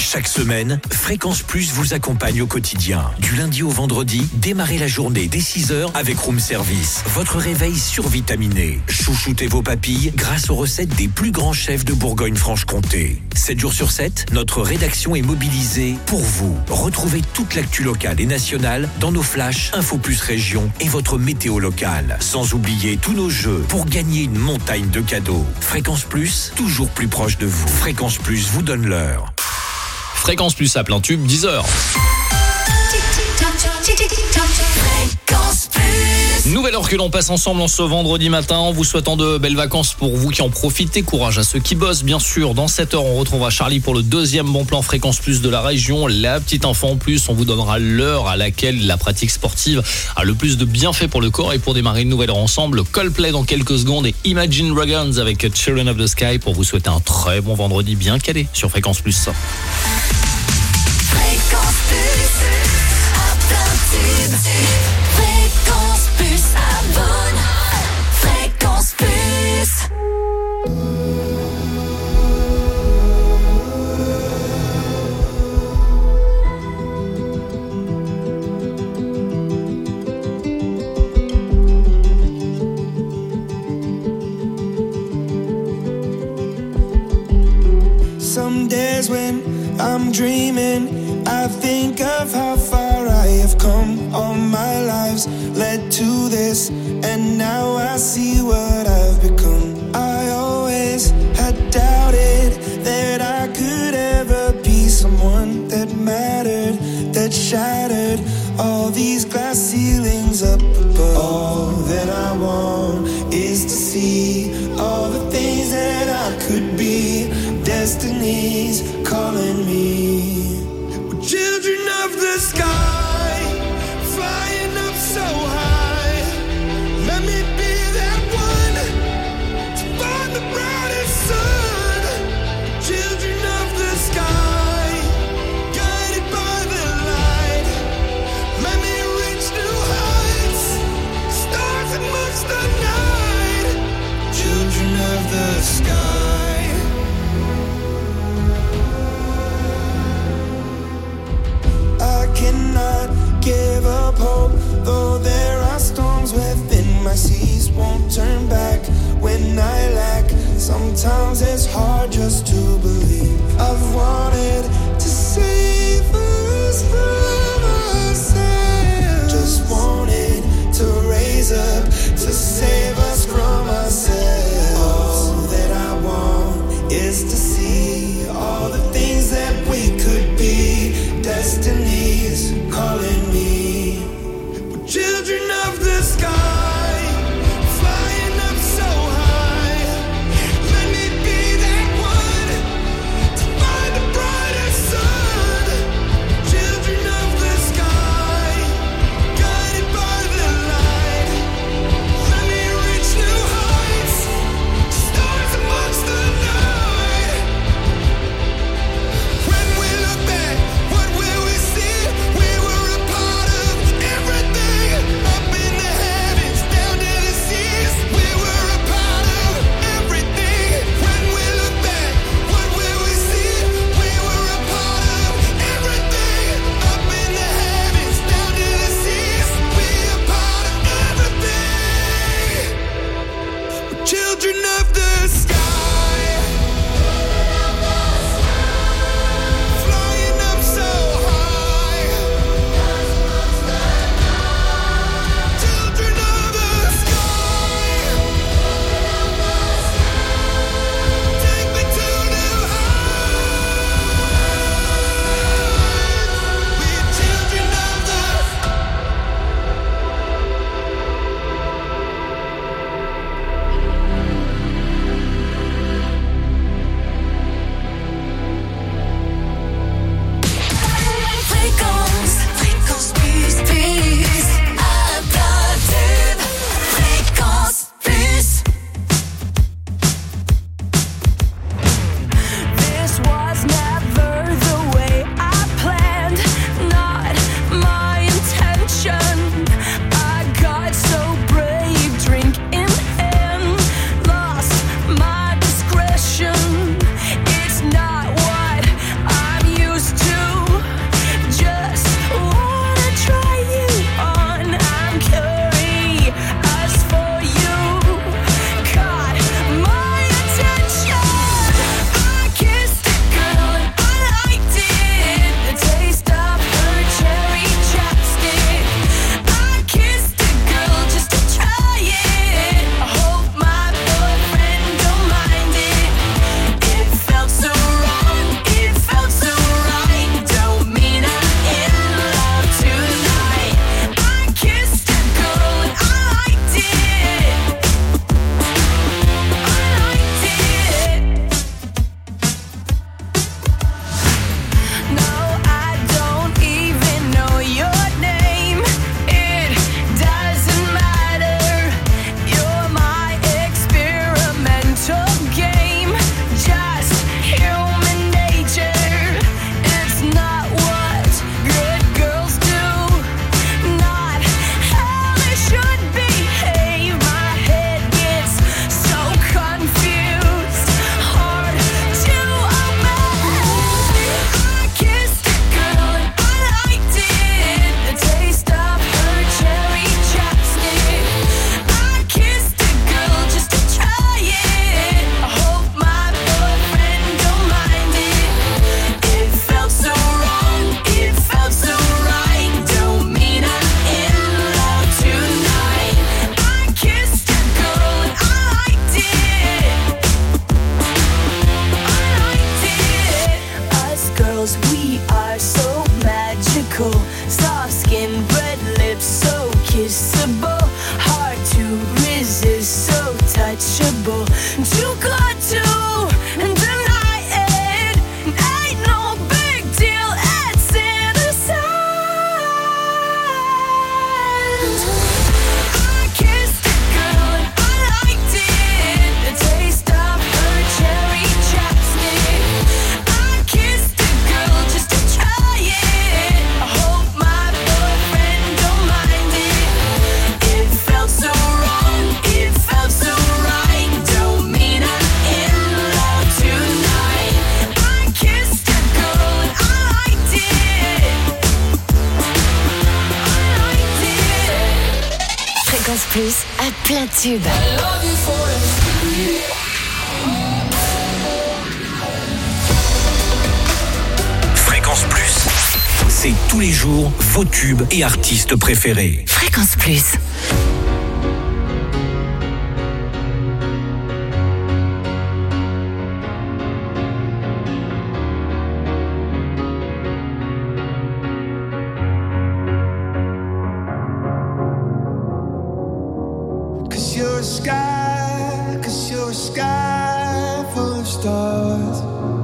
Chaque semaine, Fréquence Plus vous accompagne au quotidien. Du lundi au vendredi, démarrez la journée dès 6h avec Room Service. Votre réveil survitaminé. Chouchoutez vos papilles grâce aux recettes des plus grands chefs de Bourgogne-Franche-Comté. 7 jours sur 7, notre rédaction est mobilisée pour vous. Retrouvez toute l'actu locale et nationale dans nos flashs Info Plus Région et votre météo locale. Sans oublier tous nos jeux pour gagner une montagne de cadeaux. Fréquence Plus, toujours plus proche de vous. Fréquence Plus vous donne l'heure. Fréquence Plus à plein tube, 10h. Nouvelle heure que l'on passe ensemble en ce vendredi matin en vous souhaitant de belles vacances pour vous qui en profitez. Courage à ceux qui bossent, bien sûr. Dans cette heure, on retrouvera Charlie pour le deuxième bon plan Fréquence Plus de la région. La petite info en plus, on vous donnera l'heure à laquelle la pratique sportive a le plus de bienfaits pour le corps. Et pour démarrer une nouvelle heure ensemble, Coldplay dans quelques secondes et Imagine Dragons avec Children of the Sky pour vous souhaiter un très bon vendredi bien calé sur Fréquence Plus. Fréquence Plus, à plein tube. Fréquence Plus, abonne. Fréquence Plus. Some days when I'm dreaming, I think of how far I have come. All my lives led to this, and now I see what I've become. I always had doubted that I could ever be someone that mattered, that shattered all these glass ceilings up above. All that I want is to see all the things that I could be. Destiny's calling me. We're children of the sky, flying up so high. Let me be that one to find the brightest sun. Children of the sky, guided by the light. Let me reach new heights, stars amongst the night. Children of the sky. I cannot give up hope, though there are storms within my seas. Won't turn back when I lack. Sometimes it's hard just to believe. I've wanted to save us from ourselves. Just wanted to raise up to save us from ourselves. All that I want is to see all the things that we could be. Destiny's calling me. We're children of the sky, flying up so high. Let me be that one to find the brightest sun. Children of the sky, guided by the light. Let me reach new heights, stars amongst the night. Plus à plein tube. Fréquence Plus, c'est tous les jours vos tubes et artistes préférés. Fréquence Plus. Cause you're a sky full of stars.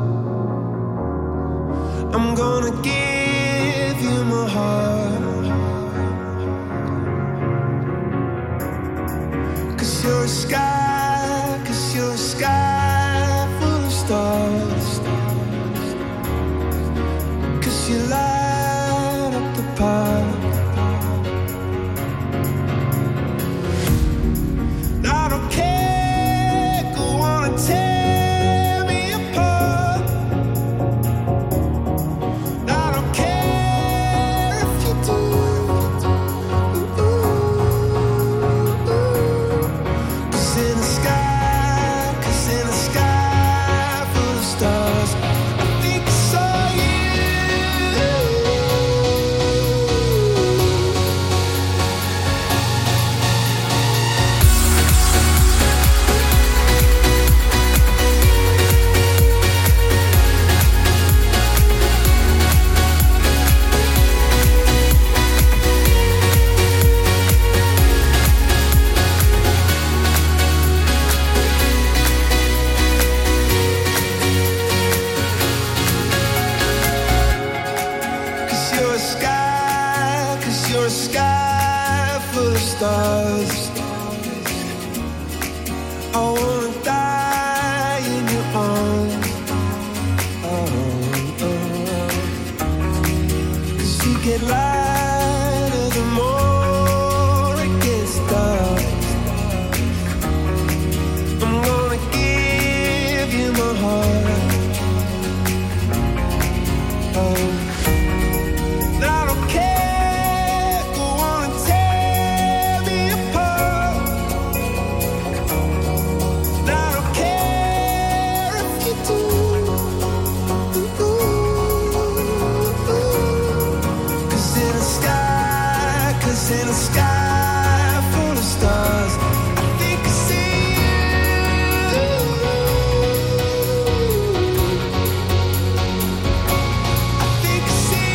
I'm gonna give you my heart. Cause you're a sky full of stars. Cause you light up the path. I don't care, go on and tear me apart. I don't care if you do. Cause in the sky full of stars, I think I saw you. Cause you're a sky full of stars. I wanna die in your arms. Cause you get lighter the more it gets dark. I'm gonna give you my heart. I don't care, go on and tear me apart. I don't care if you do. Cause in the sky full of stars, I think I see you. I think I see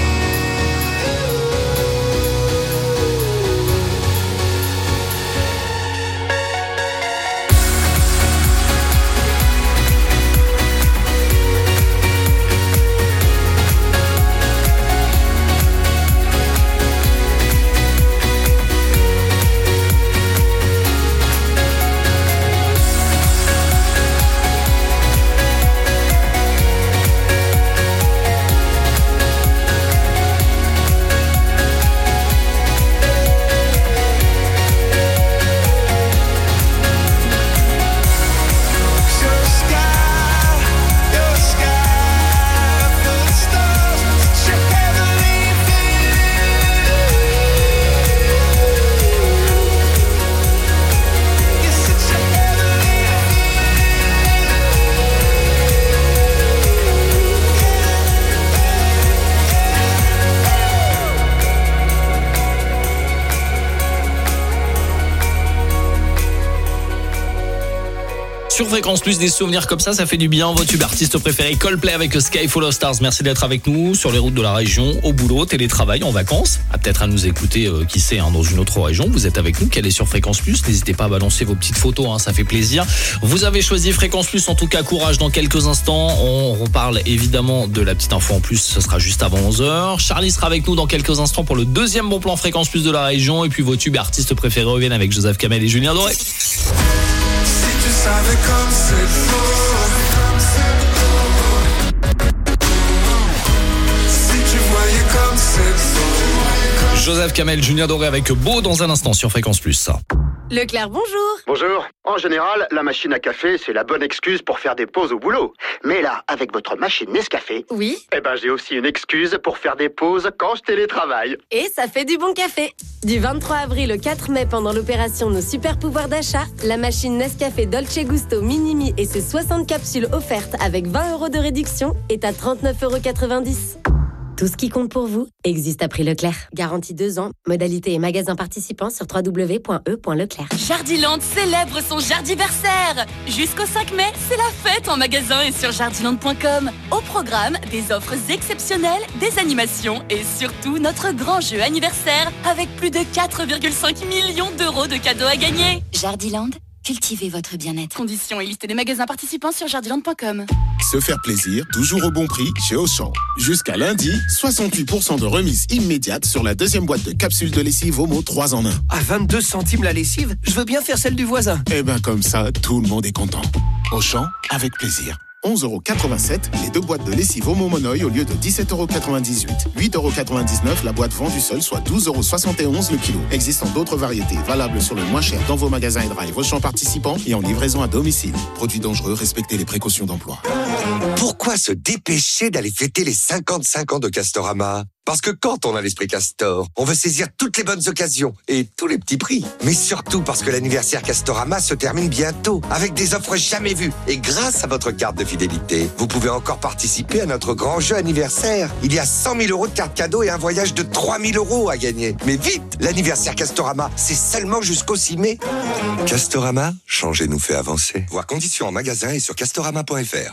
Sur Fréquence Plus, des souvenirs comme ça fait du bien. Votre tube artiste préféré, Coldplay avec Sky Full of Stars. Merci d'être avec nous sur les routes de la région, au boulot, télétravail, en vacances. Peut-être à nous écouter, qui sait, dans une autre région. Vous êtes avec nous, qu'elle est sur Fréquence Plus. N'hésitez pas à balancer vos petites photos, ça fait plaisir. Vous avez choisi Fréquence Plus, en tout cas, courage. Dans quelques instants, on reparle évidemment de la petite info en plus. Ce sera juste avant 11h. Charlie sera avec nous dans quelques instants pour le deuxième bon plan Fréquence Plus de la région. Et puis vos tubes artistes préférés reviennent avec Joseph Kamel et Julien Doré. tu savais comme c'est beau. Si tu voyais comme c'est beau. Joseph Kamel, Julien Doré avec Beau dans un instant sur Fréquence Plus. Leclerc, bonjour. Bonjour. En général, la machine à café, c'est la bonne excuse pour faire des pauses au boulot. Mais là, avec votre machine Nescafé, Oui. j'ai aussi une excuse pour faire des pauses quand je télétravaille. Et ça fait du bon café. Du 23 avril au 4 mai, pendant l'opération Nos Super Pouvoirs d'achat, la machine Nescafé Dolce Gusto Minimi et ses 60 capsules offertes avec 20 € de réduction est à 39,90 €. Tout ce qui compte pour vous existe à prix Leclerc. Garantie 2 ans. Modalité et magasins participants sur www.e.leclerc. Jardiland célèbre son Jardiversaire. Jusqu'au 5 mai, c'est la fête en magasin et sur jardiland.com. Au programme, des offres exceptionnelles, des animations et surtout notre grand jeu anniversaire avec plus de 4,5 millions d'euros de cadeaux à gagner. Jardiland, cultivez votre bien-être. Conditions et liste des magasins participants sur jardiland.com. Se faire plaisir, toujours au bon prix chez Auchan. Jusqu'à lundi, 68% de remise immédiate sur la deuxième boîte de capsules de lessive Omo 3 en 1. À 22 centimes la lessive, je veux bien faire celle du voisin. Comme ça, tout le monde est content. Auchan, avec plaisir. 11,87 € les 2 boîtes de lessive Omo Monoï au lieu de 17,98 €. 8,99 € la boîte vendue seule, soit 12,71 € le kilo. Existant d'autres variétés, valables sur le moins cher dans vos magasins et drive Auchan participants et en livraison à domicile. Produits dangereux, respectez les précautions d'emploi. Pourquoi se dépêcher d'aller fêter les 55 ans de Castorama ? Parce que quand on a l'esprit Castor, on veut saisir toutes les bonnes occasions et tous les petits prix. Mais surtout parce que l'anniversaire Castorama se termine bientôt avec des offres jamais vues. Et grâce à votre carte de fidélité, vous pouvez encore participer à notre grand jeu anniversaire. Il y a 100 000 € de cartes cadeaux et un voyage de 3 000 € à gagner. Mais vite, l'anniversaire Castorama, c'est seulement jusqu'au 6 mai. Castorama, changer nous fait avancer. Voir conditions en magasin et sur castorama.fr.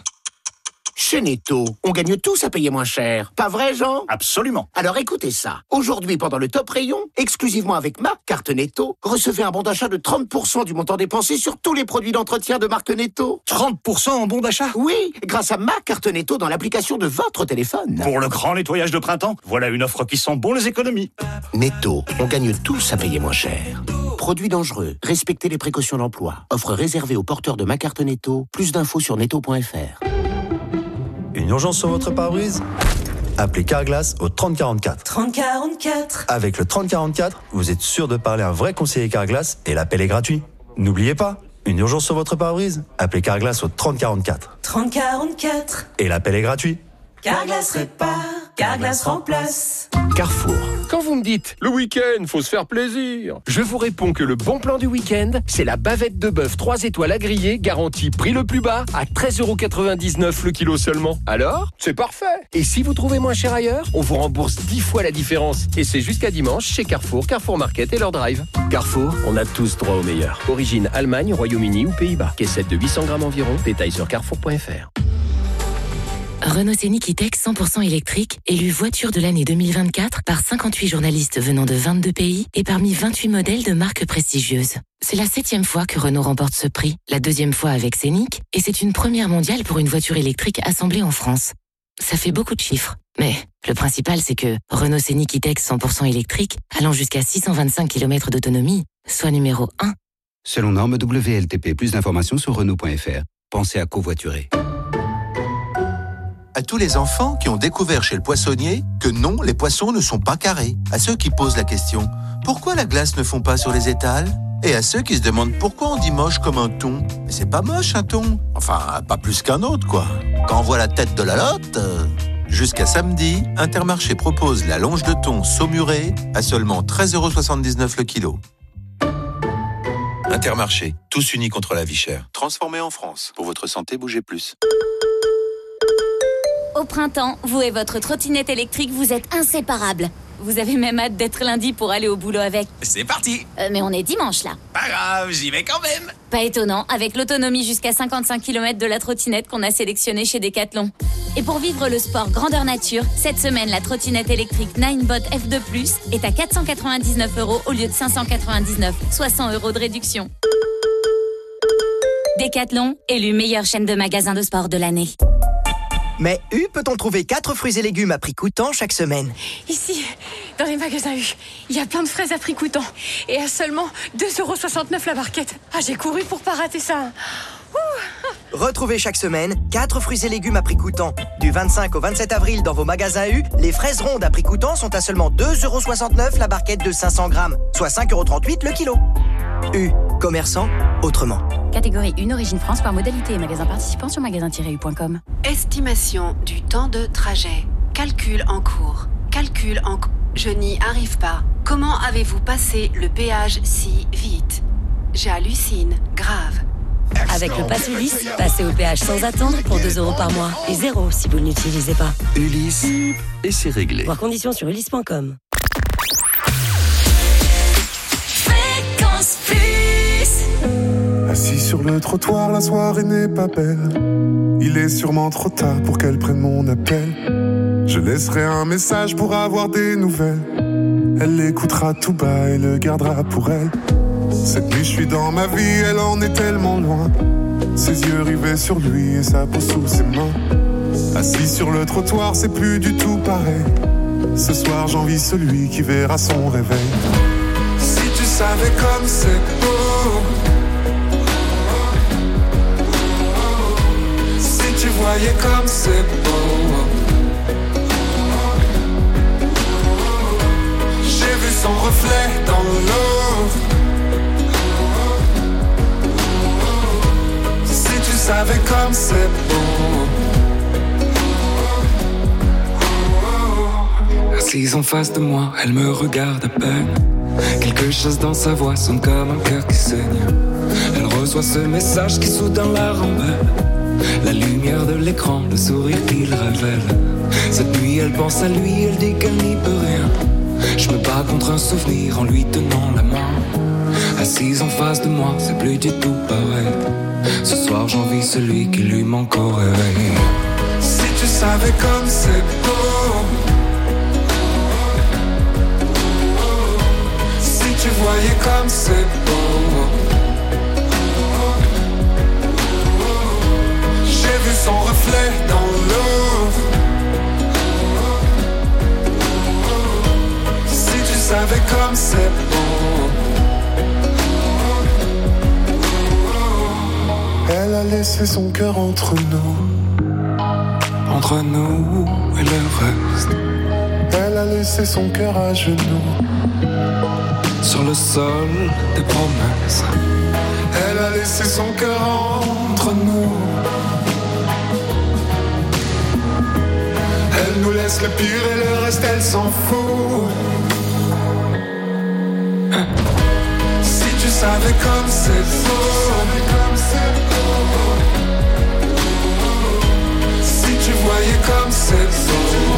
Chez Netto, on gagne tous à payer moins cher. Pas vrai, Jean ? Absolument. Alors écoutez ça. Aujourd'hui, pendant le top rayon, exclusivement avec ma carte Netto, recevez un bon d'achat de 30% du montant dépensé sur tous les produits d'entretien de marque Netto. 30% en bon d'achat ? Oui, grâce à ma carte Netto dans l'application de votre téléphone. Pour le grand nettoyage de printemps, voilà une offre qui sent bon les économies. Netto, on gagne tous à payer moins cher. Produits dangereux, respectez les précautions d'emploi. Offre réservée aux porteurs de ma carte Netto. Plus d'infos sur netto.fr. Une urgence sur votre pare-brise ? Appelez Carglass au 3044. 3044. Avec le 3044, vous êtes sûr de parler à un vrai conseiller Carglass et l'appel est gratuit. N'oubliez pas, une urgence sur votre pare-brise ? Appelez Carglass au 3044. 3044. Et l'appel est gratuit. Carglass répare, Carglass remplace. Carrefour. Quand vous me dites, le week-end, faut se faire plaisir, je vous réponds que le bon plan du week-end, c'est la bavette de bœuf 3 étoiles à griller, garantie prix le plus bas, à 13,99 € le kilo seulement. Alors, c'est parfait. Et si vous trouvez moins cher ailleurs, on vous rembourse 10 fois la différence. Et c'est jusqu'à dimanche chez Carrefour, Carrefour Market et leur drive. Carrefour, on a tous droit au meilleur. Origine Allemagne, Royaume-Uni ou Pays-Bas. Caissette de 800 grammes environ. Détail sur carrefour.fr. Renault Scénic E-Tech 100% électrique, élu voiture de l'année 2024 par 58 journalistes venant de 22 pays et parmi 28 modèles de marques prestigieuses. C'est la 7e fois que Renault remporte ce prix, la 2e fois avec Scénic, et c'est une première mondiale pour une voiture électrique assemblée en France. Ça fait beaucoup de chiffres, mais le principal c'est que Renault Scénic E-Tech 100% électrique, allant jusqu'à 625 km d'autonomie, soit numéro 1. Selon norme WLTP, plus d'informations sur Renault.fr. Pensez à covoiturer. À tous les enfants qui ont découvert chez le poissonnier que non, les poissons ne sont pas carrés. À ceux qui posent la question, pourquoi la glace ne fond pas sur les étals ? Et à ceux qui se demandent pourquoi on dit moche comme un thon. Mais c'est pas moche un thon. Enfin, pas plus qu'un autre, quoi. Quand on voit la tête de la lotte... Jusqu'à samedi, Intermarché propose la longe de thon saumurée à seulement 13,79 € le kilo. Intermarché, tous unis contre la vie chère. Transformé en France. Pour votre santé, bougez plus. Au printemps, vous et votre trottinette électrique, vous êtes inséparables. Vous avez même hâte d'être lundi pour aller au boulot avec. C'est parti. Mais on est dimanche là. Pas grave, j'y vais quand même. Pas étonnant, avec l'autonomie jusqu'à 55 km de la trottinette qu'on a sélectionnée chez Decathlon. Et pour vivre le sport grandeur nature, cette semaine, la trottinette électrique Ninebot F2+, est à 499 € au lieu de 599, soit 100 € de réduction. Decathlon, élu meilleure chaîne de magasins de sport de l'année. Mais U peut-on trouver 4 fruits et légumes à prix coûtant chaque semaine ? Ici, dans les magasins U, il y a plein de fraises à prix coûtant. Et à seulement 2,69 € la barquette. Ah, j'ai couru pour pas rater ça. Retrouvez chaque semaine 4 fruits et légumes à prix coûtant. Du 25 au 27 avril dans vos magasins U, les fraises rondes à prix coûtant sont à seulement 2,69 € la barquette de 500 grammes, soit 5,38 € le kilo. U, Commerçant, autrement. Catégorie 1, origine France par modalité. Magasin participant sur magasin-u.com. Estimation du temps de trajet. Calcul en cours. Je n'y arrive pas. Comment avez-vous passé le péage si vite? J'hallucine. Grave. Avec le pass Ulysse, passez au péage sans attendre pour 2 € par mois. Et 0 si vous ne l'utilisez pas. Ulysse, et c'est réglé. Voir conditions sur ulysse.com. Fréquence Plus. Assis sur le trottoir, la soirée n'est pas belle. Il est sûrement trop tard pour qu'elle prenne mon appel. Je laisserai un message pour avoir des nouvelles. Elle l'écoutera tout bas et le gardera pour elle. Cette nuit je suis dans ma vie, elle en est tellement loin. Ses yeux rivés sur lui et sa peau sous ses mains. Assis sur le trottoir, c'est plus du tout pareil. Ce soir j'envie celui qui verra son réveil. Si tu savais comme c'est beau, si tu voyais comme c'est beau. J'ai vu son reflet dans l'eau. Si tu savais comme c'est beau. Assise en face de moi, elle me regarde à peine. Quelque chose dans sa voix sonne comme un cœur qui saigne. Elle reçoit ce message qui soudain la rend belle. La lumière de l'écran, le sourire qu'il révèle. Cette nuit elle pense à lui, elle dit qu'elle n'y peut rien. Je me bats contre un souvenir en lui tenant la main. Assise en face de moi, c'est plus du tout pareil. Ce soir j'envie celui qui lui manque au réveil. Si tu savais comme c'est beau. Si tu voyais comme c'est beau. J'ai vu son reflet dans l'eau. Si tu savais comme c'est beau. Elle a laissé son cœur entre nous. Entre nous et le reste. Elle a laissé son cœur à genoux. Sur le sol des promesses. Elle a laissé son cœur entre nous. Elle nous laisse le pire et le reste elle s'en fout. Si tu savais comme c'est beau. Si tu voyais comme c'est beau.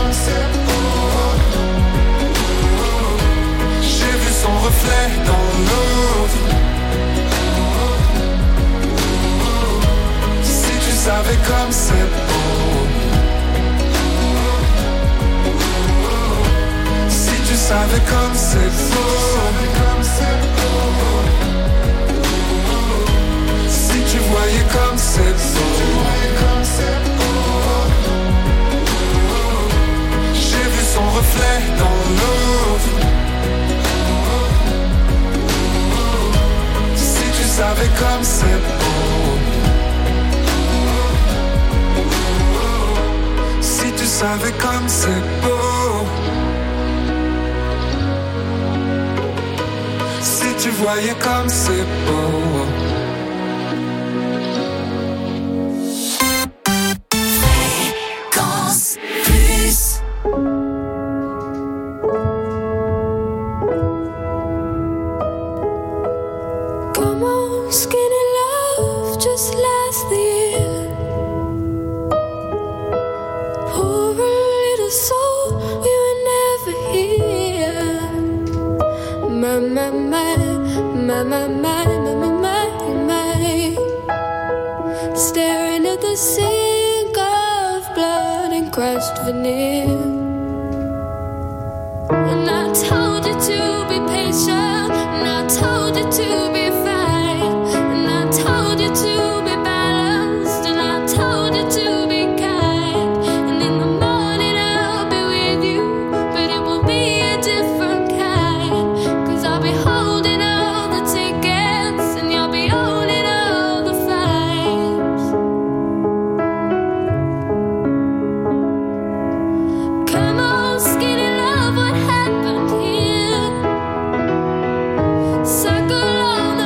J'ai vu son reflet dans l'eau. Si tu savais comme c'est beau. Si tu savais comme c'est beau. Si tu voyais comme c'est beau. J'ai vu son reflet dans l'eau. Si tu savais comme c'est beau. Si tu savais comme c'est beau. Si tu voyais comme c'est beau. Fréquence Plus. Come on, skinny love, just last the year. Poor little soul, we were never here. My, my, my, my, my, my, my, my, my. Staring at the sink of blood and crushed veneer. And I told you to be patient, and I told you to be fine, and I told you to be balanced, and I told you to be kind. And in the morning I'll be with you, but it will be a different kind. 'Cause I'll be holding all the tickets, and you'll be owning all the flights. Come on, skinny love, what happened here? Circle on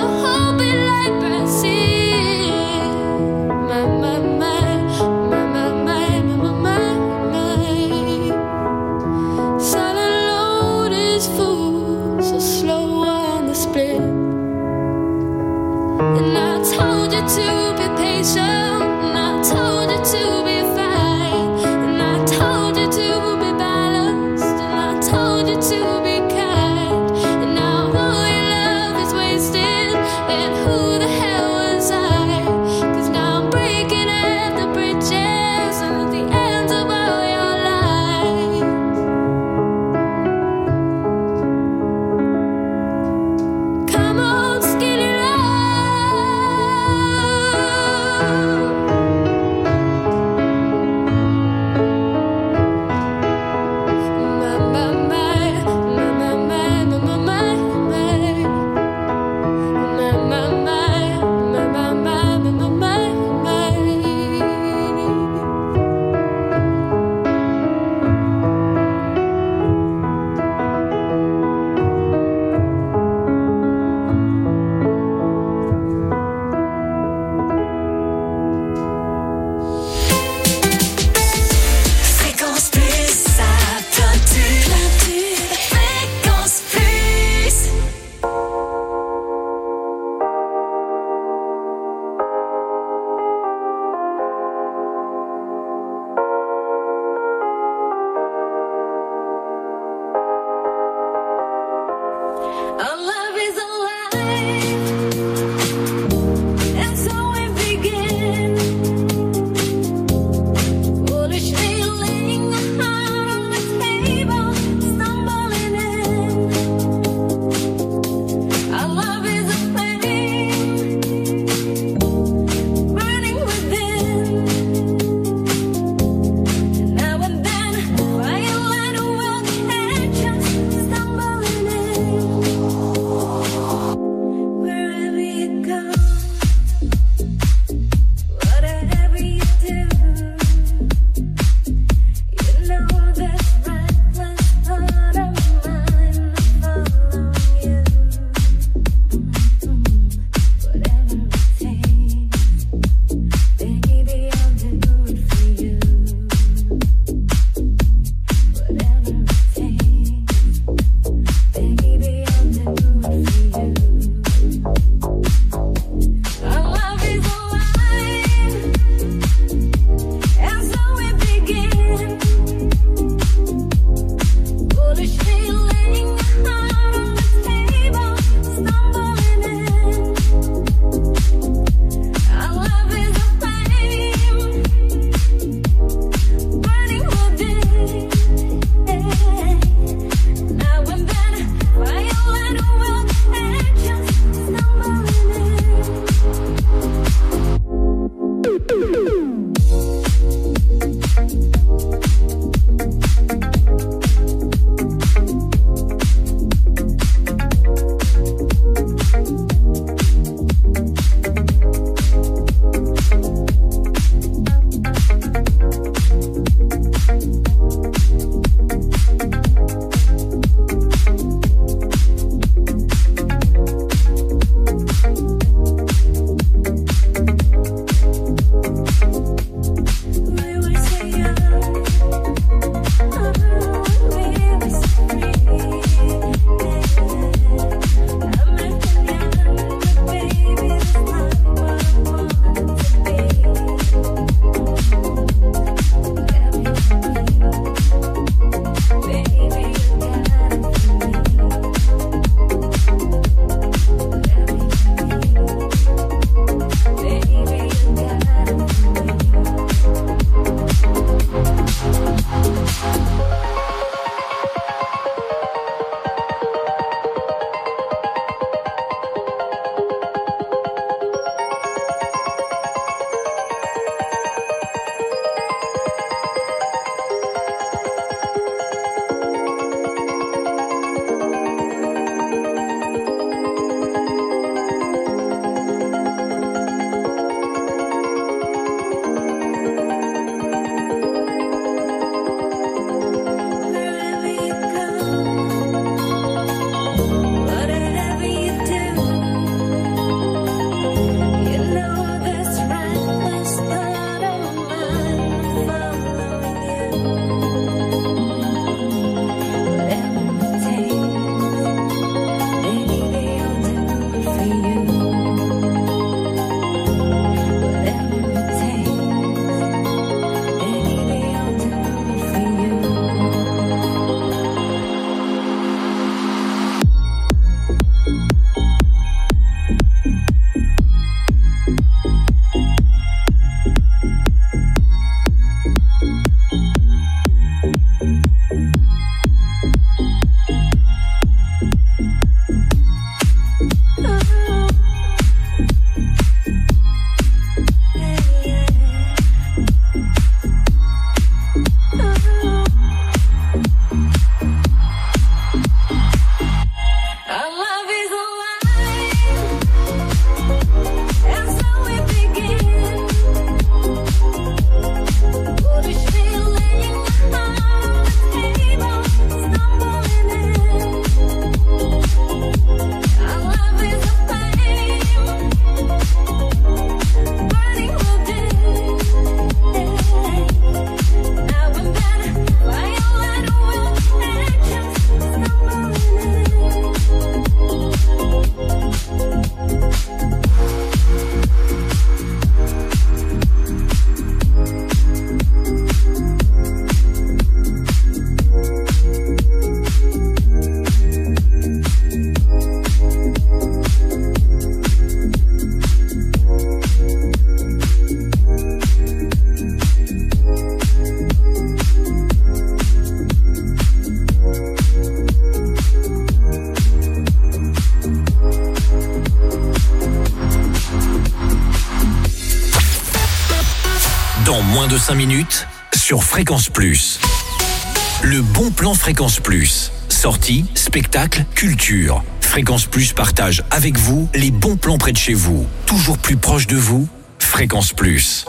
moins de 5 minutes sur Fréquence Plus. Le bon plan Fréquence Plus. Sorties, spectacles, culture. Fréquence Plus partage avec vous les bons plans près de chez vous. Toujours plus proche de vous. Fréquence Plus.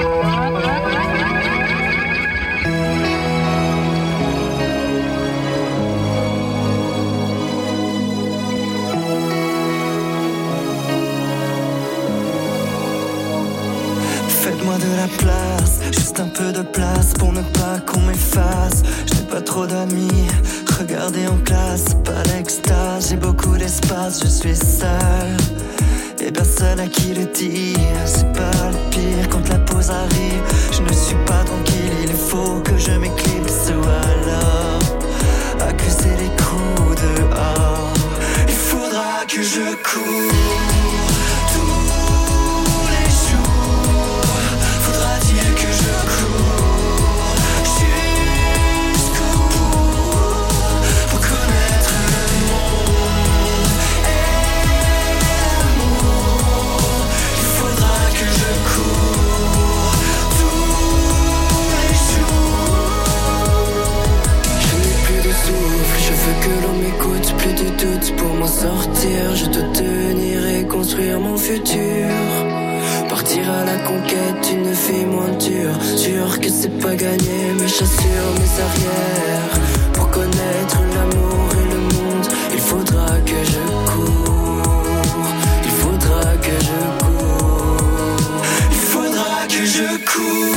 Faites-moi de la place, juste un peu de place pour ne pas qu'on m'efface. Je n'ai pas trop d'amis, regardez en classe, pas l'extase. J'ai beaucoup d'espace, je suis seul et personne à qui le dire. C'est pas le pire quand la pause arrive. Je ne suis pas tranquille, il faut que je m'éclipse ou alors accuser les coups dehors. Il faudra que je cours. Que l'on m'écoute, plus de doute pour m'en sortir. Je dois tenir et construire mon futur. Partir à la conquête d'une vie moins dure. Sûr que c'est pas gagné, mais j'assure mes arrières. Pour connaître l'amour et le monde, il faudra que je cours. Il faudra que je cours. Il faudra que je cours.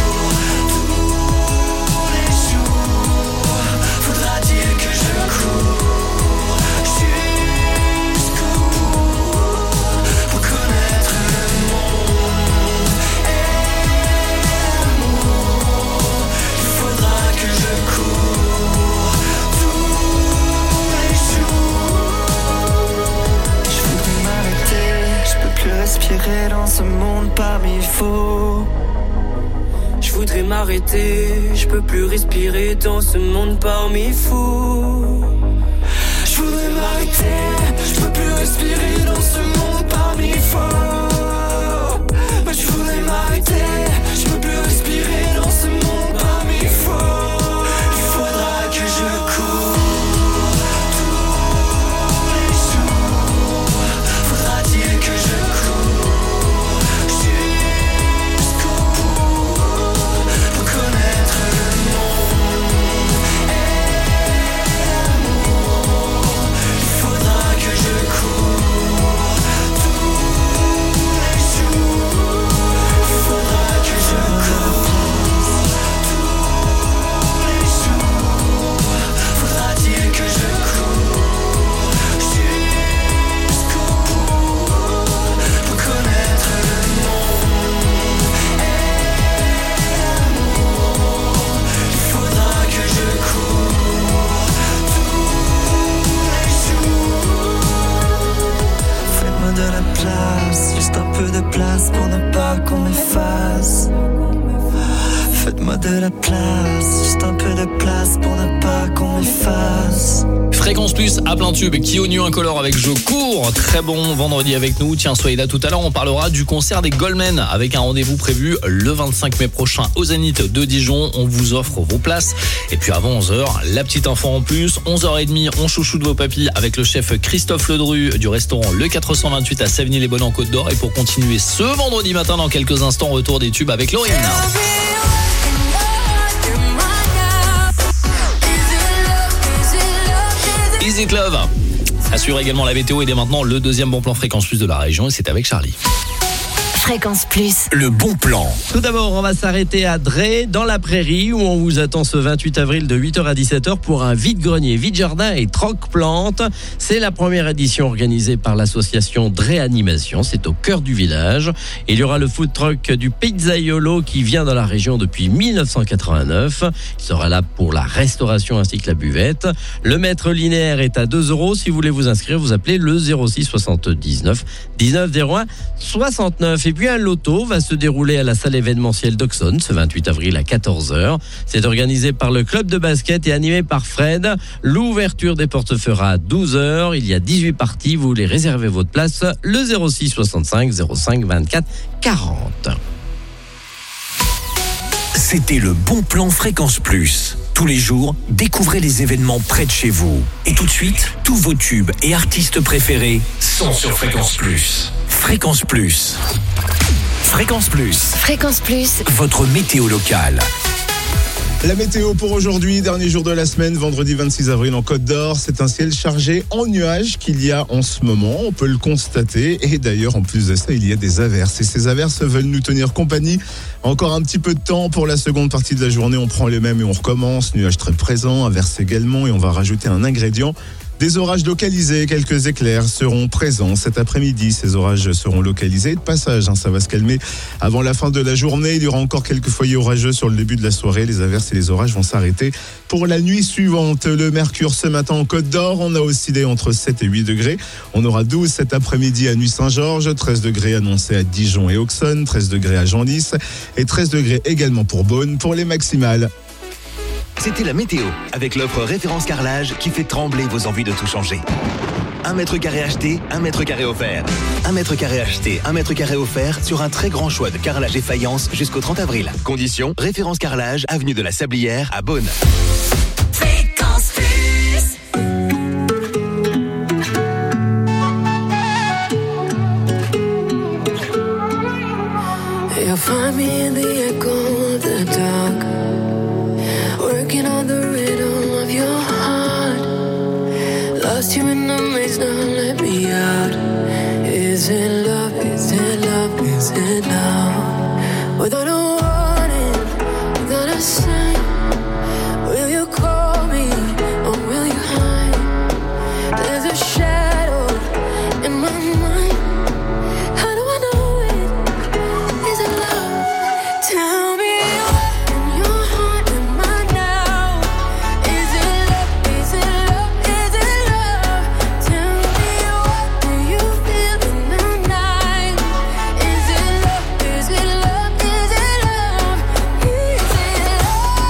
Respirer dans ce monde parmi faux. Je voudrais m'arrêter, je peux plus respirer dans ce monde parmi fous. Je voudrais m'arrêter, je peux plus respirer dans ce monde parmi faux. Je voudrais m'arrêter, je peux plus respirer dans ce monde parmi faux. Il faudra que je cours. Pour ne pas qu'on m'efface. Faites-moi de la place, juste un peu de place pour ne pas qu'on m'efface. Fréquence Plus à plein tube, Kyo New Incolore avec Je cours. Très bon vendredi avec nous. Tiens, soyez là tout à l'heure. On parlera du concert des Goldmen avec un rendez-vous prévu le 25 mai prochain au Zénith de Dijon. On vous offre vos places. Et puis avant 11h, la petite info en plus. 11h30, on chouchoute vos papilles avec le chef Christophe Ledru du restaurant Le 428 à Savigny-les-Bonnes en Côte d'Or. Et pour continuer ce vendredi matin, dans quelques instants, retour des tubes avec Laurine. Easy Love assure également la météo et dès maintenant le deuxième bon plan Fréquence Plus de la région et c'est avec Charlie. Fréquence Plus. Le bon plan. Tout d'abord, on va s'arrêter à Dré, dans la prairie, où on vous attend ce 28 avril de 8h à 17h pour un vide-grenier, vide-jardin et troc-plante. C'est la première édition organisée par l'association Dré Animation. C'est au cœur du village. Il y aura le food truck du Pizzaiolo qui vient dans la région depuis 1989. Il sera là pour la restauration ainsi que la buvette. Le mètre linéaire est à 2 €. Si vous voulez vous inscrire, vous appelez le 06 79 19 01 69. Et puis un loto va se dérouler à la salle événementielle d'Auxonne ce 28 avril à 14h. C'est organisé par le club de basket et animé par Fred. L'ouverture des portes fera à 12h. Il y a 18 parties. Vous voulez réserver votre place, le 06 65 05 24 40. C'était le bon plan Fréquence Plus. Tous les jours, découvrez les événements près de chez vous. Et tout de suite, tous vos tubes et artistes préférés sont sur Fréquence Plus. Fréquence Plus. Fréquence Plus. Fréquence Plus. Votre météo locale. La météo pour aujourd'hui, dernier jour de la semaine, vendredi 26 avril en Côte d'Or. C'est un ciel chargé en nuages qu'il y a en ce moment, on peut le constater. Et d'ailleurs, en plus de ça, il y a des averses. Et ces averses veulent nous tenir compagnie. Encore un petit peu de temps pour la seconde partie de la journée. On prend les mêmes et on recommence. Nuages très présents, averses également. Et on va rajouter un ingrédient. Des orages localisés, quelques éclairs seront présents cet après-midi. Ces orages seront localisés de passage. Ça va se calmer avant la fin de la journée. Il y aura encore quelques foyers orageux sur le début de la soirée. Les averses et les orages vont s'arrêter pour la nuit suivante. Le mercure ce matin en Côte d'Or, on a oscillé entre 7 et 8 degrés. On aura 12 cet après-midi à Nuit-Saint-Georges, 13 degrés annoncés à Dijon et Auxonne, 13 degrés à Genlis et 13 degrés également pour Beaune pour les maximales. C'était la météo, avec l'offre Référence Carrelage qui fait trembler vos envies de tout changer. 1 mètre carré acheté, 1 mètre carré offert. 1 mètre carré acheté, 1 mètre carré offert sur un très grand choix de carrelage et faïence jusqu'au 30 avril. Conditions, Référence Carrelage, avenue de la Sablière à Beaune. Fréquence Plus. You'll find me in the echo of the dark, working on the rhythm of your heart. Lost you in the maze, now let me out. Is it love, is it love, is it love? Without a warning, without a sign, will you call me or will you hide? There's a shadow in my mind. How do I know it? Is it love? Tell me. Is it love?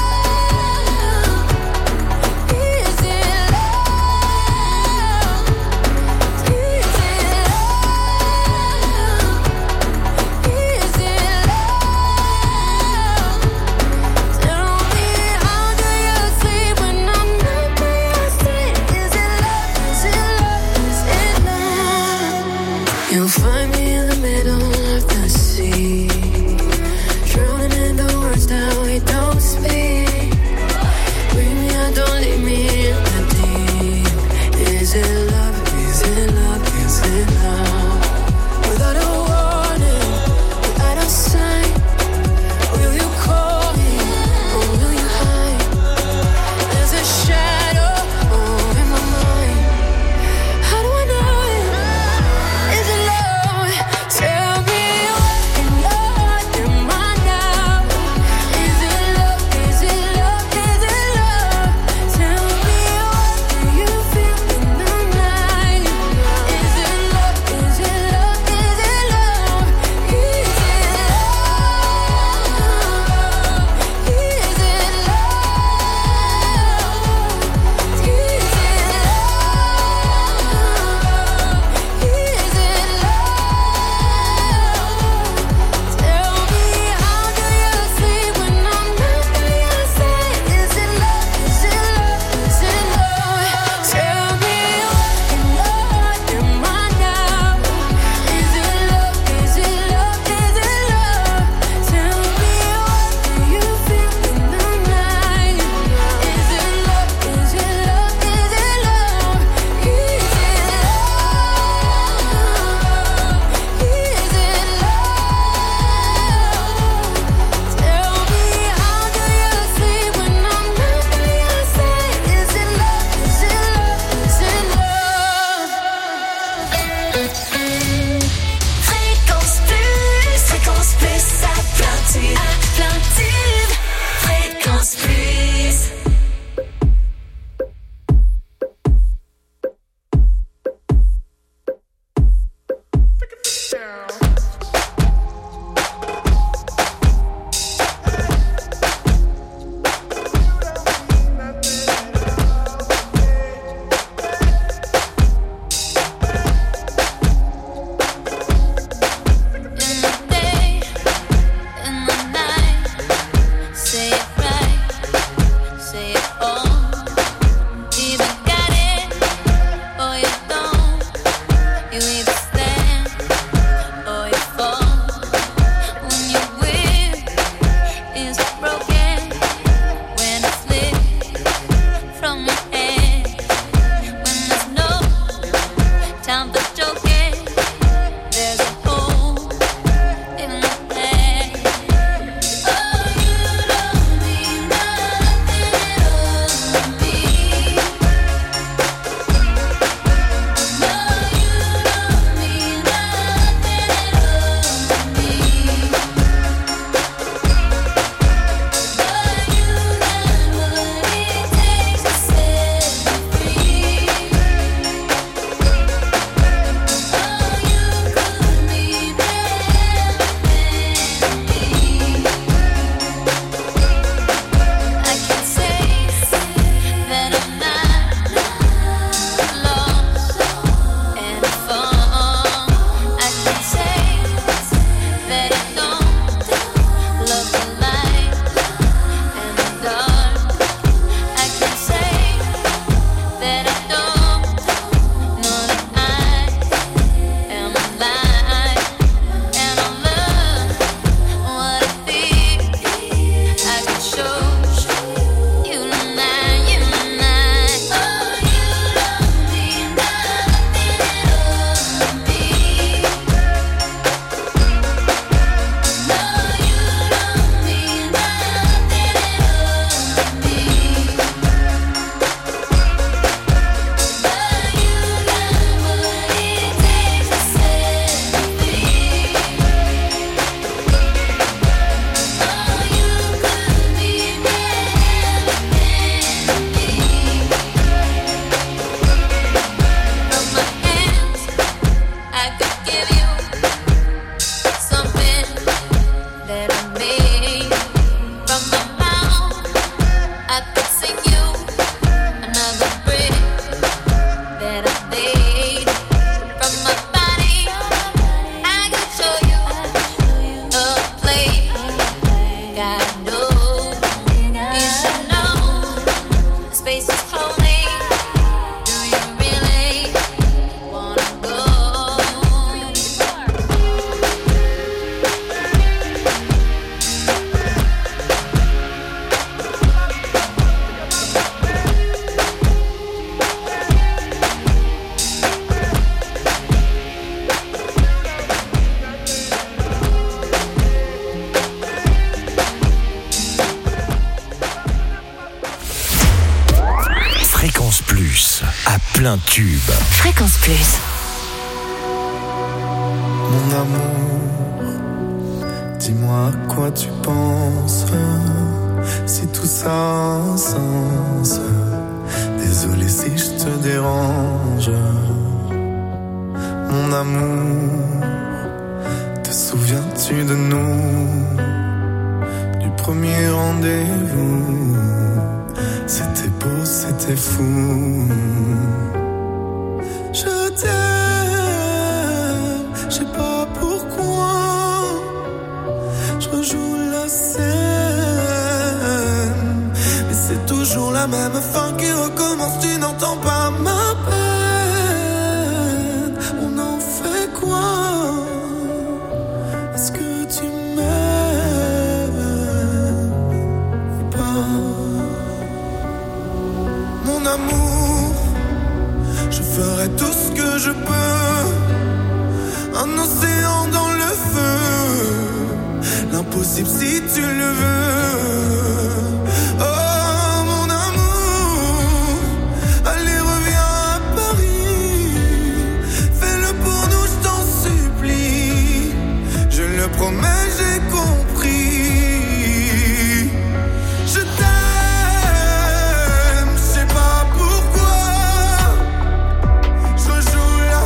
plein de tubes. Fréquence Plus. Mon amour, dis-moi à quoi tu penses, si tout ça a un sens. Désolé si je te dérange. Mon amour, te souviens-tu de nous, du premier rendez-vous? C'était beau, c'était fou. Je t'aime, je sais pas pourquoi. Je rejoue la scène, mais c'est toujours la même fin qui recommence. Tu n'entends pas ma peine. On en fait quoi? Est-ce que tu m'aimes ou pas? Mon amour, je ferai tout ce que je peux. Un océan dans le feu, l'impossible si tu le veux. Oh mon amour, allez reviens à Paris. Fais-le pour nous, je t'en supplie. Je le promets, j'ai compris. Je t'aime, je sais pas pourquoi. Je joue la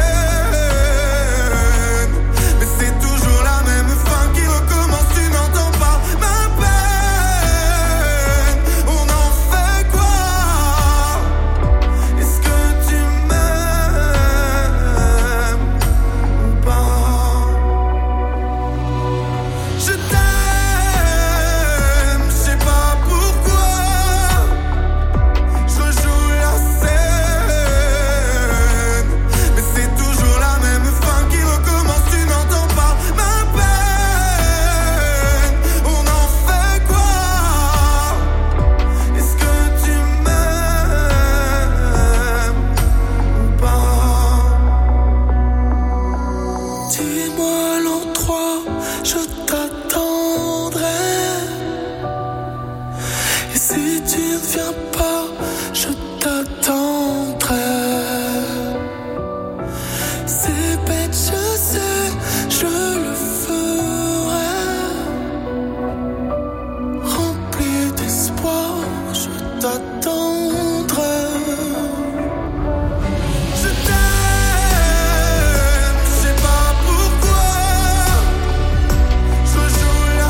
scène, mais c'est toujours la même fin qui recommence. Tu n'entends pas ma peine. On en fait quoi? Est-ce que tu m'aimes ou pas? Je t'aime, je sais pas pourquoi. Je joue la scène, mais c'est toujours la même fin qui recommence. Tu n'entends pas ma peine. On en fait quoi? Est-ce que tu m'aimes ou pas? Dis-moi l'endroit, je t'attendrai. Et si tu ne viens pas, je t'attendrai. C'est bête, je sais, je le ferai. Rempli d'espoir, je t'attendrai. Je t'aime, je sais pas pourquoi. Je joue la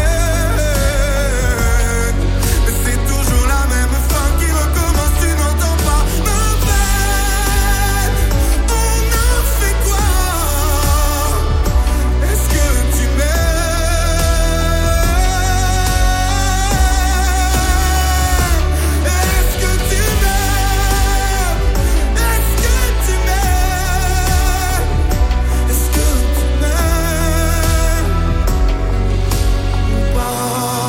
scène, mais c'est toujours la même fin qui recommence. Tu n'entends pas ma peine. On en fait quoi? Est-ce que tu m'aimes? Est-ce que tu m'aimes? Est-ce que tu m'aimes? Est-ce que tu m'aimes ou pas?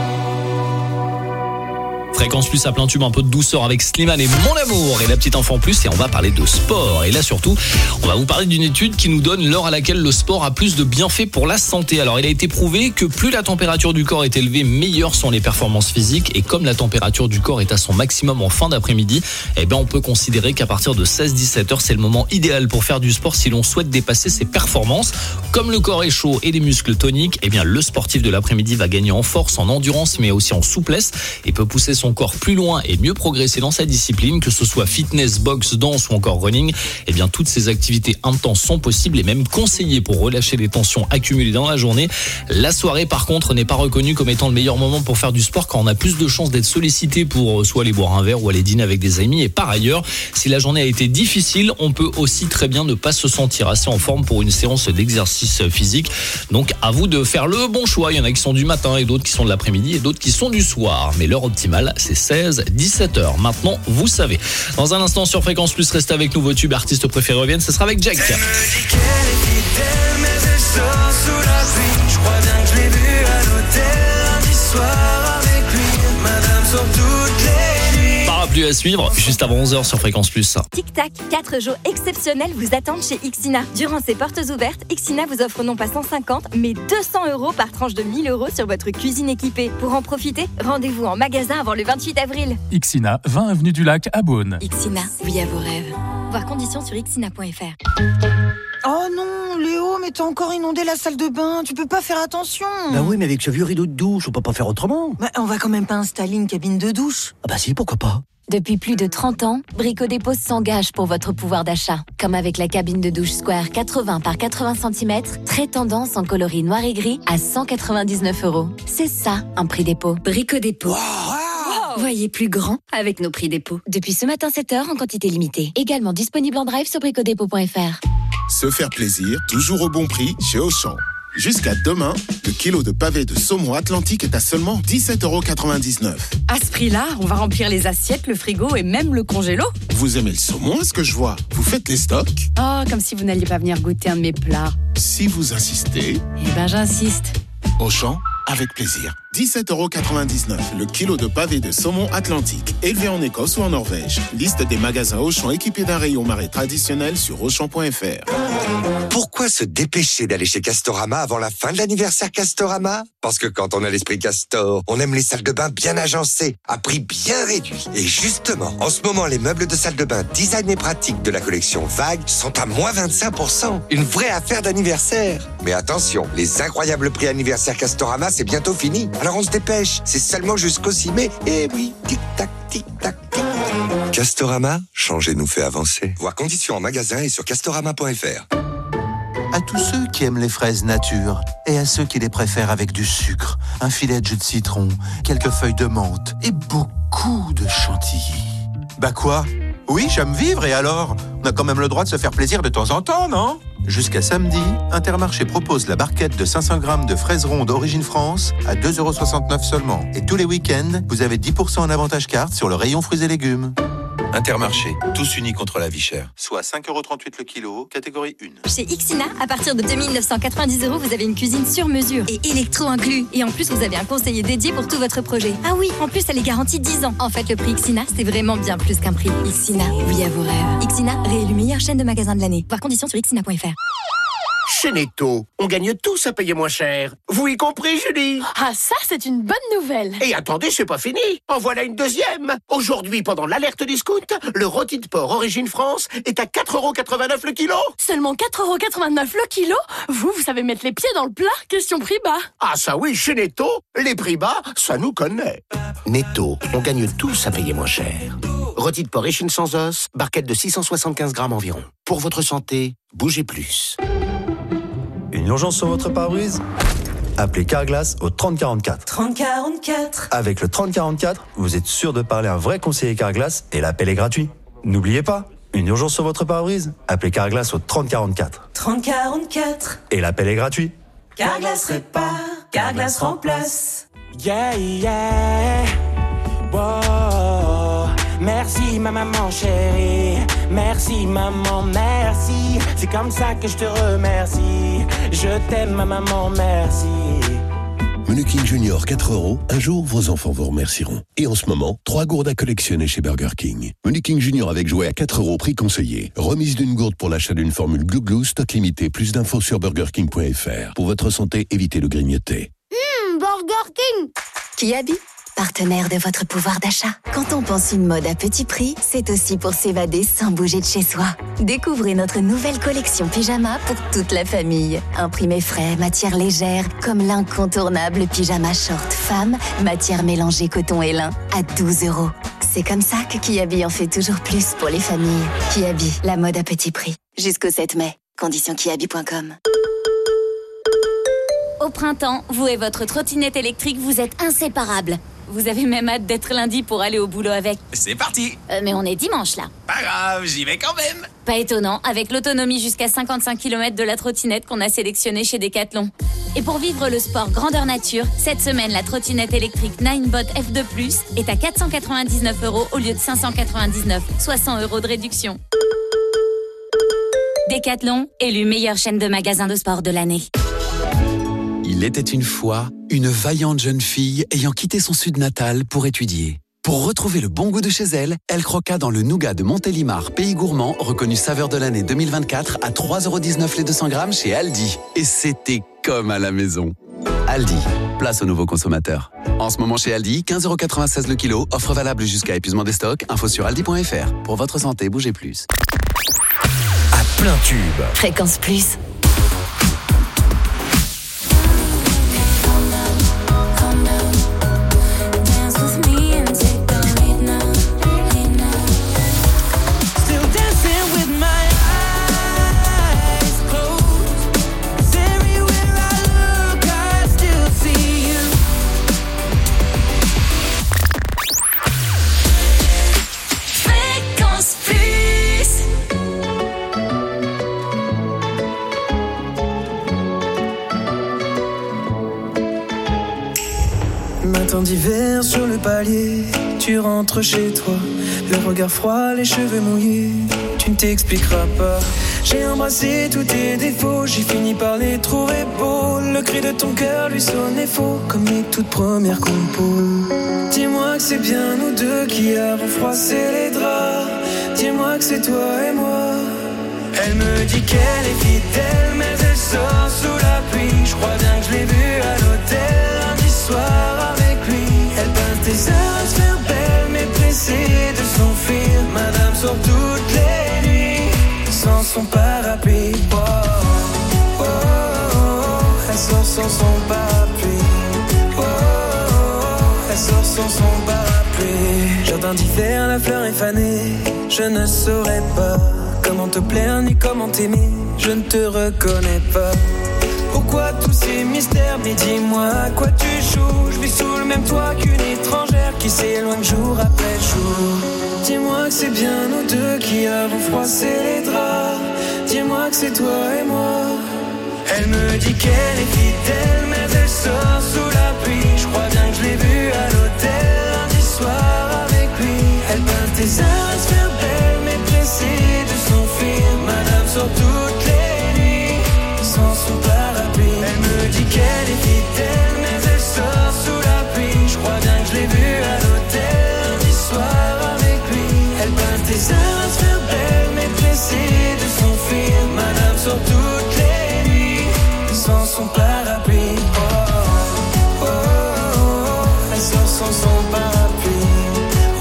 Fréquence Plus à plein tube, un peu de douceur avec Slimane et Mon Amour et la petite enfant plus, et on va parler de sport. Et là surtout, on va vous parler d'une étude qui nous donne l'heure à laquelle le sport a plus de bienfaits pour la santé. Alors il a été prouvé que plus la température du corps est élevée, meilleures sont les performances physiques, et comme la température du corps est à son maximum en fin d'après-midi, eh ben on peut considérer qu'à partir de 16-17 heures, c'est le moment idéal pour faire du sport si l'on souhaite dépasser ses performances. Comme le corps est chaud et les muscles toniques, eh bien le sportif de l'après-midi va gagner en force, en endurance, mais aussi en souplesse, et peut pousser son corps plus loin et mieux progresser dans sa discipline, que ce soit fitness, boxe, danse ou encore running. Eh bien toutes ces activités intenses sont possibles et même conseillées pour relâcher les tensions accumulées dans la journée. La soirée par contre n'est pas reconnue comme étant le meilleur moment pour faire du sport, quand on a plus de chances d'être sollicité pour soit aller boire un verre ou aller dîner avec des amis. Et par ailleurs, si la journée a été difficile, on peut aussi très bien ne pas se sentir assez en forme pour une séance d'exercice physique. Donc à vous de faire le bon choix. Il y en a qui sont du matin et d'autres qui sont de l'après-midi et d'autres qui sont du soir. Mais l'heure optimale, c'est 16-17 heures. Maintenant, vous savez. Dans un instant sur Fréquence Plus, restez avec nous, vos tubes artistes préférés reviennent. Ce sera avec Jack. Je crois bien que je l'ai vu à l'hôtel lundi soir avec lui. Madame sort toutes les nuits. parapluie à suivre juste avant 11h sur Fréquence Plus. Tic-tac, 4 jours exceptionnels vous attendent chez Ixina. Durant ces portes ouvertes, Ixina vous offre non pas 150, mais 200 € par tranche de 1 000 € sur votre cuisine équipée. Pour en profiter, rendez-vous en magasin avant le 28 avril. Ixina, 20 avenue du Lac à Beaune. Ixina, oui à vos rêves. Voir conditions sur ixina.fr. Oh non, Léo, mais t'as encore inondé la salle de bain. Tu peux pas faire attention. Bah oui, mais avec ce vieux rideau de douche, on peut pas faire autrement. Bah, on va quand même pas installer une cabine de douche. Ah bah si, pourquoi pas. Depuis plus de 30 ans, Brico Dépôt s'engage pour votre pouvoir d'achat. Comme avec la cabine de douche Square 80 par 80 cm, très tendance en coloris noir et gris à 199 €. C'est ça, un prix dépôt. Brico Dépôt. Voyez plus grand avec nos prix dépôt. Depuis ce matin 7h en quantité limitée. Également disponible en drive sur bricodépôt.fr. Se faire plaisir, toujours au bon prix chez Auchan. Jusqu'à demain, le kilo de pavé de saumon Atlantique est à seulement 17,99 €. À ce prix-là, on va remplir les assiettes, le frigo et même le congélo. Vous aimez le saumon, est-ce que je vois? Vous faites les stocks? Oh, comme si vous n'alliez pas venir goûter un de mes plats. Si vous insistez... Eh ben, j'insiste. Auchan, avec plaisir. 17,99 € le kilo de pavé de saumon Atlantique, élevé en Écosse ou en Norvège. Liste des magasins Auchan équipés d'un rayon marais traditionnel sur Auchan.fr. Pourquoi se dépêcher d'aller chez Castorama avant la fin de l'anniversaire Castorama? Parce que quand on a l'esprit Castor, on aime les salles de bain bien agencées, à prix bien réduit. Et justement, en ce moment, les meubles de salle de bain design et pratique de la collection Vague sont à moins 25%. Une vraie affaire d'anniversaire. Mais attention, les incroyables prix anniversaire Castorama, c'est bientôt fini. Alors on se dépêche, c'est seulement jusqu'au 6 mai. Et oui, tic-tac, tic-tac, tic. Castorama, changer nous fait avancer. Voir conditions en magasin et sur castorama.fr. À tous ceux qui aiment les fraises nature et à ceux qui les préfèrent avec du sucre, un filet de jus de citron, quelques feuilles de menthe et beaucoup de chantilly. Bah quoi? Oui, j'aime vivre et alors? On a quand même le droit de se faire plaisir de temps en temps, non? Jusqu'à samedi, Intermarché propose la barquette de 500 grammes de fraises rondes Origine France à 2,69 € seulement. Et tous les week-ends, vous avez 10% en avantage carte sur le rayon fruits et légumes. Intermarché, tous unis contre la vie chère. Soit 5,38 € le kilo, catégorie 1. Chez Ixina, à partir de 2 990 €, vous avez une cuisine sur mesure et électro inclus. Et en plus, vous avez un conseiller dédié pour tout votre projet. Ah oui, en plus, elle est garantie 10 ans. En fait, le prix Ixina, c'est vraiment bien plus qu'un prix. Ixina, oui à vos rêves. Ixina, réélu meilleure chaîne de magasins de l'année. Voir conditions sur ixina.fr. Chez Netto, on gagne tous à payer moins cher. Vous y compris, Julie? Ah, ça, c'est une bonne nouvelle. Et attendez, c'est pas fini. En voilà une deuxième. Aujourd'hui, pendant l'alerte discount, le rôti de porc Origine France est à 4,89 € le kilo. Seulement 4,89 € le kilo? Vous savez mettre les pieds dans le plat? Question prix bas. Ah ça oui, chez Netto, les prix bas, ça nous connaît. Netto, on gagne tous à payer moins cher. Rôti de porc échine sans os, barquette de 675 grammes environ. Pour votre santé, bougez plus. Une urgence sur votre pare-brise? Appelez Carglass au 3044. 3044. Avec le 3044, vous êtes sûr de parler à un vrai conseiller Carglass et l'appel est gratuit. N'oubliez pas, une urgence sur votre pare-brise? Appelez Carglass au 3044. 3044. Et l'appel est gratuit. Carglass répare, Carglass remplace. Yeah, yeah. Wow. Merci ma maman chérie. Merci maman, merci. C'est comme ça que je te remercie. Je t'aime ma maman, merci. Menu King Junior 4 €. Un jour, vos enfants vous remercieront. Et en ce moment, 3 gourdes à collectionner chez Burger King. Menu King Junior avec jouet à 4 € prix conseillé. Remise d'une gourde pour l'achat d'une formule Glou Glou, stock limité. Plus d'infos sur burgerking.fr. Pour votre santé, évitez le grignoter. Burger King. Kiabi, partenaire de votre pouvoir d'achat. Quand on pense une mode à petit prix, c'est aussi pour s'évader sans bouger de chez soi. Découvrez notre nouvelle collection pyjama pour toute la famille. Imprimé frais, matière légère, comme l'incontournable pyjama short femme, matière mélangée coton et lin, à 12 €. C'est comme ça que Kiabi en fait toujours plus pour les familles. Kiabi, la mode à petit prix. Jusqu'au 7 mai. Conditions kiabi.com. Au printemps, vous et votre trottinette électrique, vous êtes inséparables. Vous avez même hâte d'être lundi pour aller au boulot avec. C'est parti. Mais on est dimanche là. Pas grave, j'y vais quand même. Pas étonnant, avec l'autonomie jusqu'à 55 km de la trottinette qu'on a sélectionnée chez Decathlon. Et pour vivre le sport grandeur nature, cette semaine, la trottinette électrique Ninebot F2+, est à 499 € au lieu de 599, soit 100 € de réduction. Decathlon, élu meilleure chaîne de magasins de sport de l'année. Il était une fois une vaillante jeune fille ayant quitté son sud natal pour étudier. Pour retrouver le bon goût de chez elle, elle croqua dans le nougat de Montélimar, pays gourmand, reconnu saveur de l'année 2024 à 3,19€ les 200 grammes chez Aldi. Et c'était comme à la maison. Aldi, place aux nouveaux consommateurs. En ce moment chez Aldi, 15,96€ le kilo, offre valable jusqu'à épuisement des stocks, info sur aldi.fr. Pour votre santé, bougez plus. À plein tube. Fréquence Plus. Matin d'hiver sur le palier, tu rentres chez toi, le regard froid, les cheveux mouillés, tu ne t'expliqueras pas. J'ai embrassé tous tes défauts, j'ai fini par les trouver beaux. Le cri de ton cœur lui sonnait faux, comme les toutes premières compos. Dis-moi que c'est bien nous deux qui avons froissé les draps. Dis-moi que c'est toi et moi. Elle me dit qu'elle est fidèle, mais elle sort sous la pluie. Je crois bien que je l'ai vue à l'hôtel lundi soir avec lui. Elle peint tes heures à se faire belle, mais pressée de s'enfuir. Madame sort toutes les nuits sans son parapluie. Oh, oh, oh, oh. Elle sort sans son parapluie. Oh, oh, oh. Elle sort sans son parapluie. Jardin d'hiver, la fleur est fanée. Je ne saurais pas comment te plaire ni comment t'aimer. Je ne te reconnais pas. Pourquoi tous ces mystères? Mais dis-moi à quoi tu joues. Je vis sous le même toit qu'une étrangère qui s'éloigne jour après jour. Dis-moi que c'est bien nous deux qui avons froissé les draps. Dis-moi que c'est toi et moi. Elle me dit qu'elle est fidèle, mais elle sort sous la pluie. Je crois bien que je l'ai vue à l'hôtel lundi soir avec lui. Elle peint tes heures à se faire belle, mais pressée de s'enfuir. Madame sort toutes les nuits sans son parapluie. Elle me dit qu'elle est fidèle, mais elle sort sous la pluie. Je crois bien que je l'ai vue à l'hôtel lundi soir avec lui. Elle peint tes heures à se faire belle, mais pressée de s'enfuir. Madame sort toutes les nuits sans son parapluie. Oh, oh, oh, oh. Elle sort sans son parapluie. Oh, oh,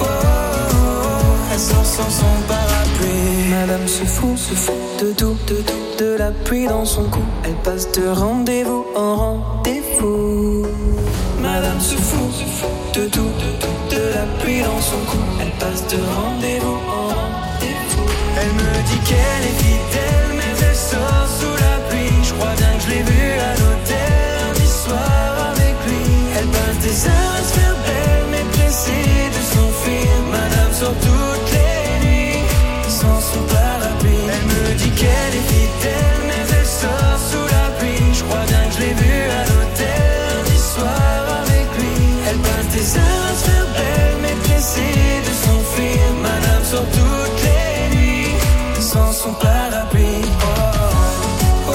oh. Elle sort sans son parapluie. Madame se fout de tout, de la pluie dans son cou. Elle passe de rendez-vous en rendez-vous. Madame se fout de tout, de la pluie dans son cou. Elle passe de rendez-vous en rendez-vous. Elle me dit qu'elle est fidèle, mais elle sort sous la pluie. Je crois bien que je l'ai vue à l'hôtel lundi soir avec lui. Elle passe des heures à se faire belle, mais pressée de s'enfuir. Madame sort toutes les nuits sans son parapluie. Elle me dit qu'elle est fidèle, mais elle sort sous la pluie. Je crois bien que je l'ai vue à l'hôtel lundi soir avec lui. Elle passe des heures à se faire belle, mais pressée de s'enfuir. Madame sort toutes les nuits sans son parapluie. Oh, oh, oh,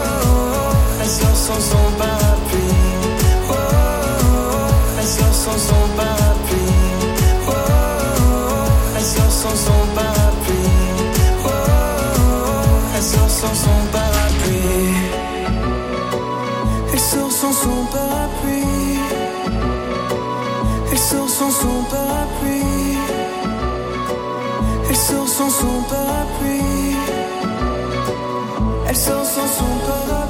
oh. Elle sort sans son parapluie. Oh, oh, oh. Elle sort sans son parapluie. Oh, oh, oh. Elle sort sans son parapluie. Oh, oh, oh. Elle sort sans son parapluie. Elle sort sans son parapluie. Elle sort sans son parapluie. Elle sort sans son parapluie. Elle sort sans son parapluie.